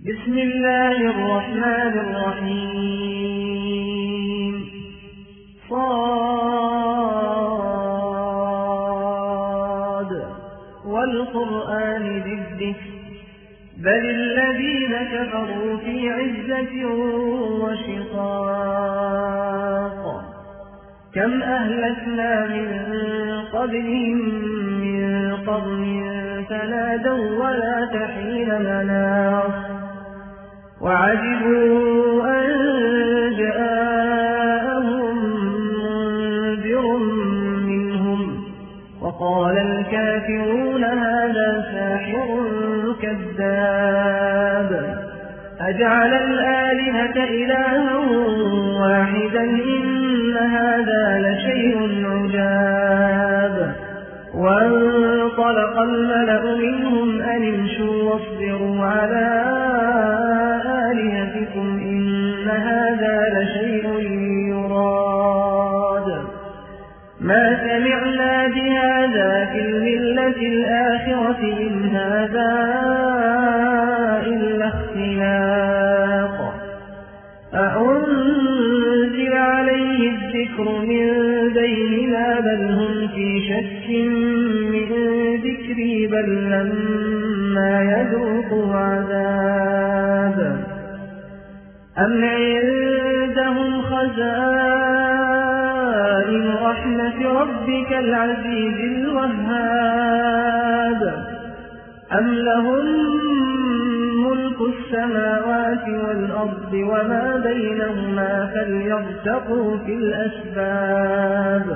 بسم الله الرحمن الرحيم. صاد والقرآن ذي الذكر بل الذين كفروا في عزة وشقاق كم أهلكنا من قبلهم من قرن فنادوا ولا تحين مناص وعجبوا أن جاءهم منذر منهم وقال الكافرون هذا ساحر كذاب أجعل الآلهة إلها واحدا إن هذا لشيء عجاب وانطلق الملأ منهم أن امشوا واصبروا على آلهتكم إن هذا لشيء يراد ما سمعنا بهذا في الملة الآخرة إن هذا إلا اختلاق أأنزل عليه الذكر من بيننا بل هم في شك من ذكري بل لما يذوقوا عذاب أم عندهم خزائن رحمة ربك العزيز الوهاب أم لهم ملك السماوات والأرض وما بينهما فليرتقوا في الأسباب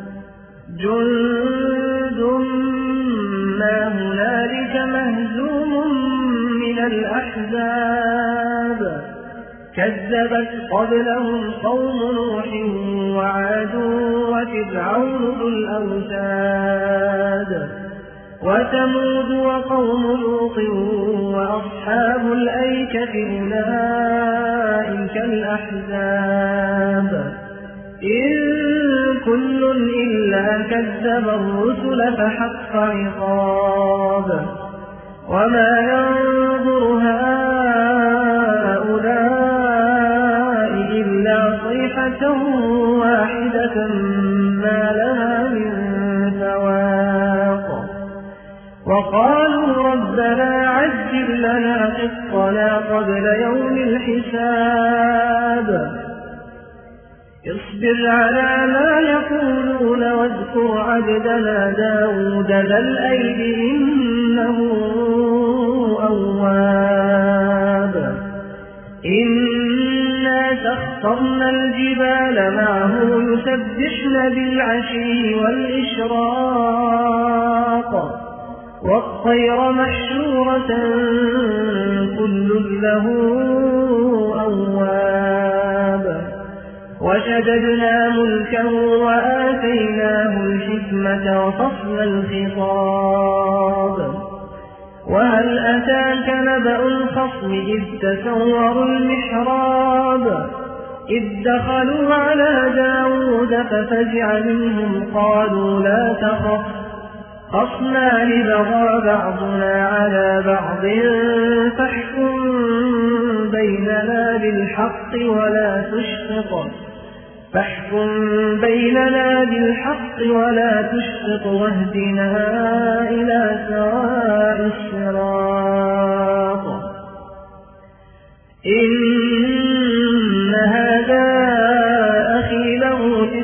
جند ما هنالك مهزوم من الأحزاب كذبت قبلهم قوم نوح وعاد وفرعون ذو الأوتاد وثمود وقوم لوط وأصحاب الأيكة أولئك الأحزاب إن كل إلا كذب الرسل فحق عقاب وما ينظر هؤلاء إلا صيحة واحدة ما لها من فواق وقالوا ربنا عجل لنا قسطنا قبل يوم الحساب اصبر على ما يقولون واذكر عبدنا داود ذا الأيد إنه أواب إنا سخرنا الجبال معه يسبحن بالعشي والإشراق والطير محشورة كل له أواب وشددنا ملكه وآتيناه الحكمة وفصل الخطاب وهل أتاك نبأ الخصم إذ تسوروا المحراب إذ دخلوا على داود ففزع منهم قالوا لا تخف خصمان بغى بعضنا على بعض فاحكم بيننا بالحق ولا تشطط واهدنا إلى سواء الصراط إن هذا أخي له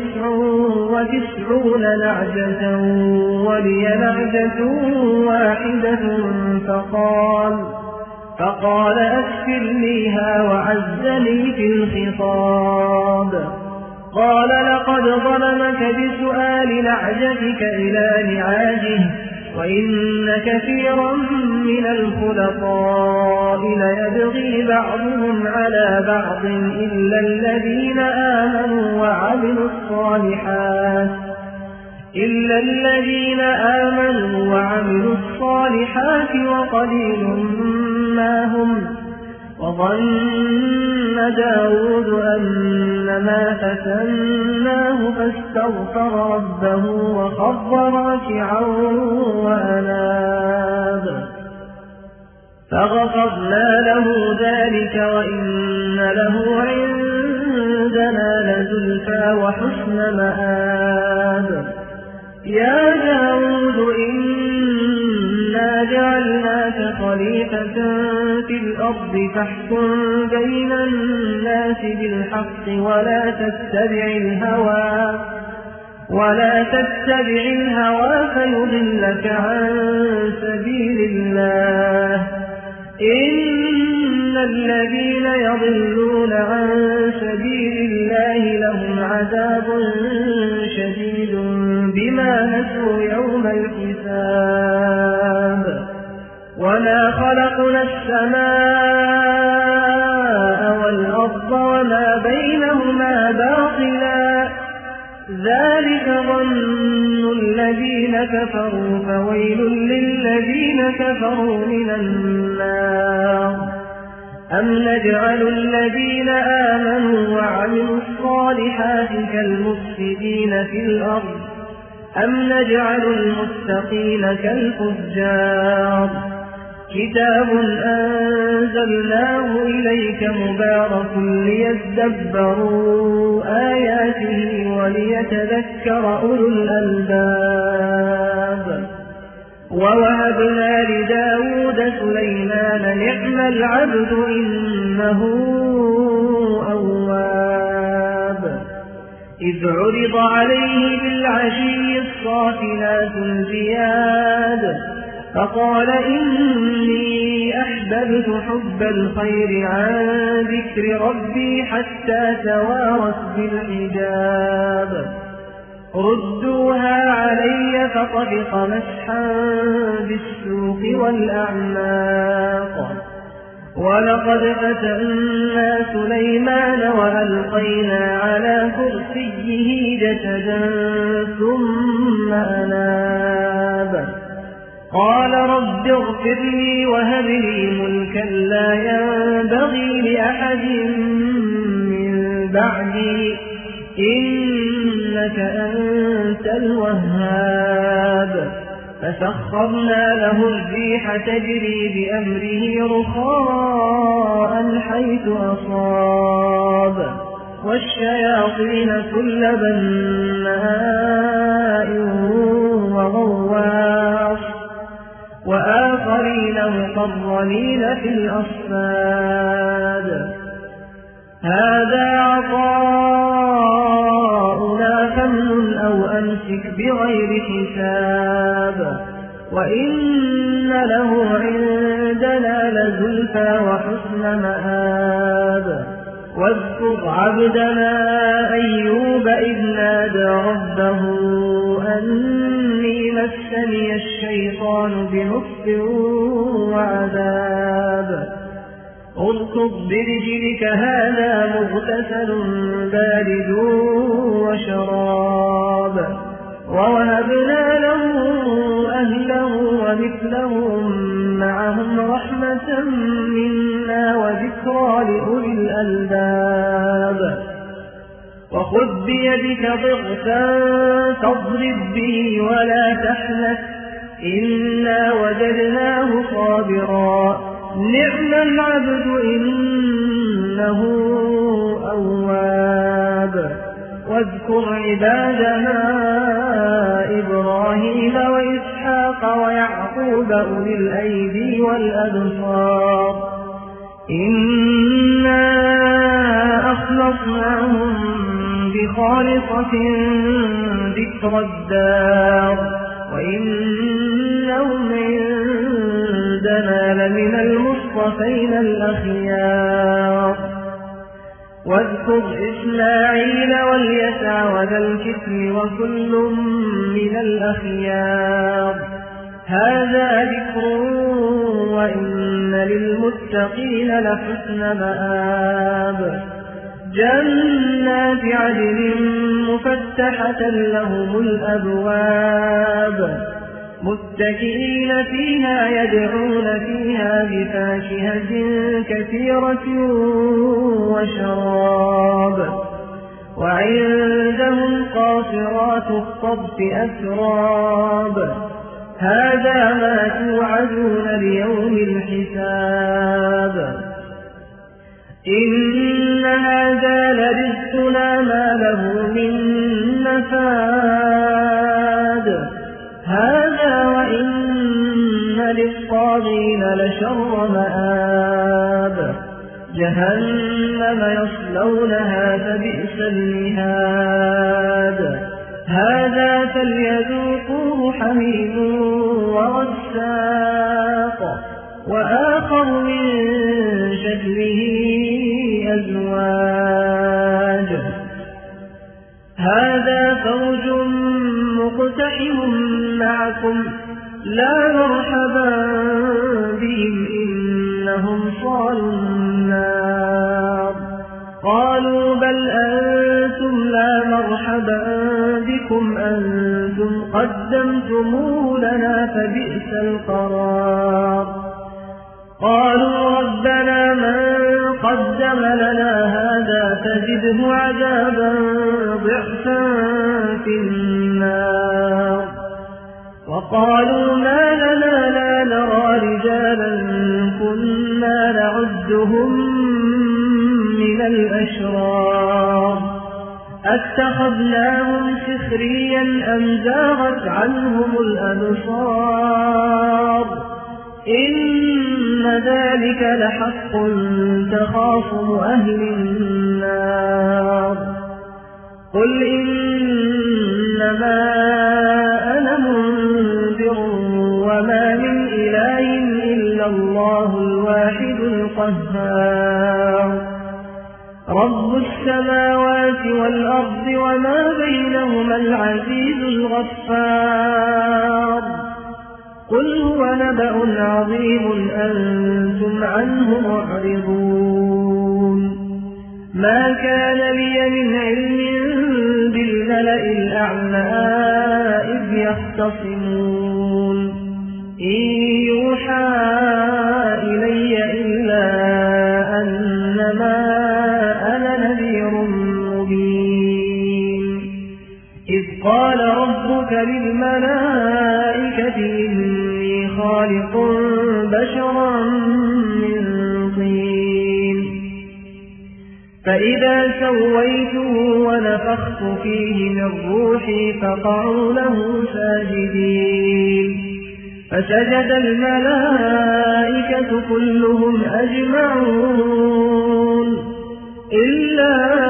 99 نعجة ولي نعجة واحدة فقال أكفلنيها وعزني في الخطاب قال لقد ظلمك بسؤال نعجتك إلى نعاجه وإن كثيرا من الخلطاء ليبغي بعضهم على بعض إلا الذين آمنوا وعملوا الصالحات وقليل ما هم وظن داود أنما فتناه فاستغفر ربه وخر راكعا وأناب فغفرنا له ذلك وإن له عندنا لزلفى وحسن مآب. يا داود إنا جعلناك خليفة في الأرض فاحكم بين الناس بالحق ولا تتبع الهوى فيضلك عن سبيل الله. إن الذين يضلون عن سبيل الله لهم عذاب شديد بما نسوا يوم الحساب. وما خلقنا السماء والأرض وما بينهما باطلا ذلك ظن الذين كفروا فويل للذين كفروا من النار. أم نجعل الذين آمنوا وعملوا الصالحات كالمفسدين في الأرض أم نجعل المتقين كالفجار. كتاب أنزلناه إليك مبارك ليدبروا آياته وليتذكر أولو الألباب. ووهبنا لداود سليمان نعم العبد إنه أواب. إذ عرض عليه بالعشي الصافنات الجياد فقال إني أحببت حب الخير عن ذكر ربي حتى توارت بالحجاب. ردوها علي فطفق مسحا بالسوق والأعناق. ولقد فتنا سليمان وألقينا على كرسيه جسدا ثم أناب. قال رب اغفر لي وهب لي ملكا لا ينبغي لأحد من بعدي إنك أنت الوهاب. فسخرنا له الريح تجري بأمره رخاء حيث أصاب والشياطين كل بناء وغواص وآخرين مقرنين في الأصفاد. هذا عطاؤنا فامنن أو أمسك بغير حساب. وإن له عندنا لزلفى وحسن مآب. واذكر عبدنا أيوب إذ نادى ربه أني مسني الشيطان بنصب وعذاب. اركض برجلك هذا مغتسل بارد وشراب. ووهبنا له أهله ومثلهم معهم رحمة منا وذكرى لأولي الألباب. وخذ بيدك ضغثا فاضرب به ولا تحنث إنا وجدناه صابرا نعم العبد إنه أواب. واذكر عبادنا إبراهيم وإسحاق ويعقوب أولي الأيدي والأبصار إنا أخلصناهم بخالصة ذكر الدار وإنهم عندنا لمن المصطفين الأخيار. واذكر إسماعيل واليسع وذا الكفل وكل من الأخيار. هذا ذكر وإن للمتقين لحسن مآب. جنات عدن مفتحة لهم الأبواب متكئين فيها يدعون فيها بفاكهة كثيرة وشراب. وعندهم قاصرات الطرف أتراب هذا ما توعدون ليوم الحساب إن هذا لرزقنا ما له من نفاد هذا وإن للطاغين لشر مآب جهنم يصلونها فبئس المهاد هذا فليذوقوه حميم وغساق وآخر من شكله أزواج هذا فوج مقتحم معكم لا مرحبا بهم إنهم صالوا النار قالوا بل أنتم لا مرحبا بكم أنتم قدمتموه لنا فبئس القرار قالوا ربنا من قدم لنا هذا فزده عذابا ضعفا في النار وقالوا ما لنا لا نرى رجالا كنا نعدهم من الأشرار أتخذناهم سخريا أم زاغت عنهم الأبصار إن ذلك لحق تخاصم أهل النار قل إنما أنا منذر وما من إله إلا الله الواحد القهار رب السماوات والأرض وما بينهما العزيز الغفار قل هو نبأ عظيم أنتم عنه معرضون ما كان لي من علم بالملأ الأعلى إذ يختصمون إن يوحى إلي إلا أنما أنا نذير مبين إذ قال ربك للملائكة إني خالق بشرا من طين فإذا سويته ونفخت فيه من روحي فقعوا له ساجدين فسجد الملائكة كلهم أجمعون إلا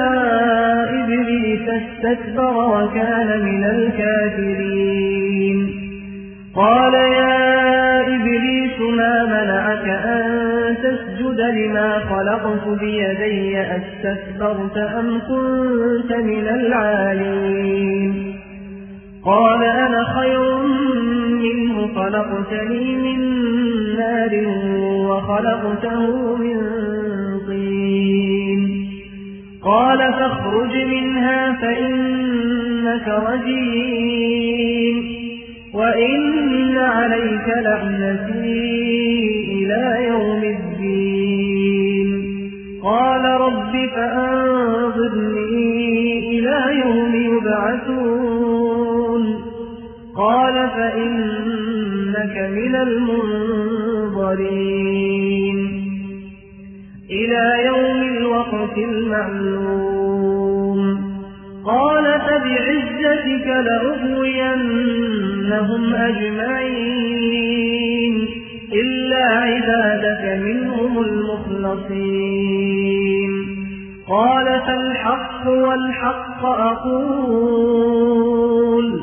إبليس استكبر وكان من الكافرين قال يا إبليس ما منعك أن تسجد لما خلقت بيدي أستكبرت أم كنت من العالين قال أنا خير منه خلقتني من نار وخلقته من طين قال فاخرج منها فإنك رجيم وإن عليك لعنتي إلى يوم الدين قال رب فأنظرني إلى يوم يبعثون قال فإنك من المنظرين إلى يوم الوقت المعلوم قال فبعزتك لأغوينهم أجمعين إلا عبادك منهم المخلصين قال فالحق والحق أقول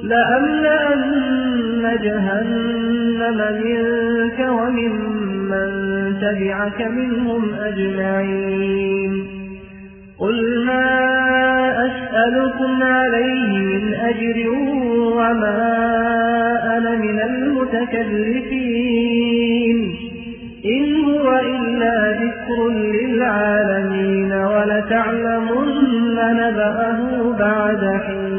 لأملأن جهنم منك وممن تبعك منهم أجمعين قل ما أسألكم عليه من أجر وما أنا من المتكلفين إن هو إلا ذكر للعالمين ولتعلمن نبأه بعد حين